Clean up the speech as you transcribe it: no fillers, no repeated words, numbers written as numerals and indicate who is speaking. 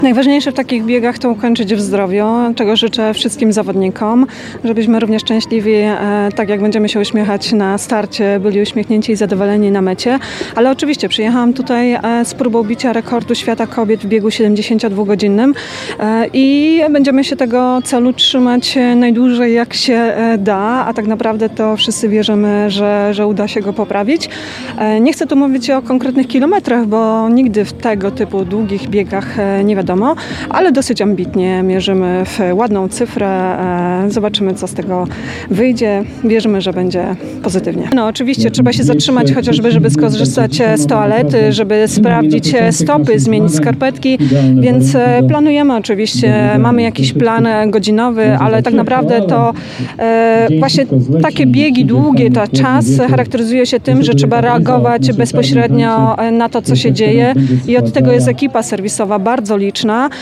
Speaker 1: Najważniejsze w takich biegach to ukończyć w zdrowiu, czego życzę wszystkim zawodnikom, żebyśmy również szczęśliwi, tak jak będziemy się uśmiechać na starcie, byli uśmiechnięci i zadowoleni na mecie. Ale oczywiście przyjechałam tutaj z próbą bicia rekordu świata kobiet w biegu 72-godzinnym i będziemy się tego celu trzymać najdłużej jak się da, a tak naprawdę to wszyscy wierzymy, że uda się go poprawić. Nie chcę tu mówić o konkretnych kilometrach, bo nigdy w tego typu długich biegach nie wiadomo, ale dosyć ambitnie mierzymy w ładną cyfrę. Zobaczymy, co z tego wyjdzie. Wierzymy, że będzie pozytywnie. No oczywiście trzeba się zatrzymać chociażby, żeby skorzystać z toalety, żeby sprawdzić stopy, zmienić skarpetki, więc planujemy oczywiście, mamy jakiś plan godzinowy, ale tak naprawdę to właśnie takie biegi długie, to czas charakteryzuje się tym, że trzeba reagować bezpośrednio na to, co się dzieje i od tego jest ekipa serwisowa bardzo liczna.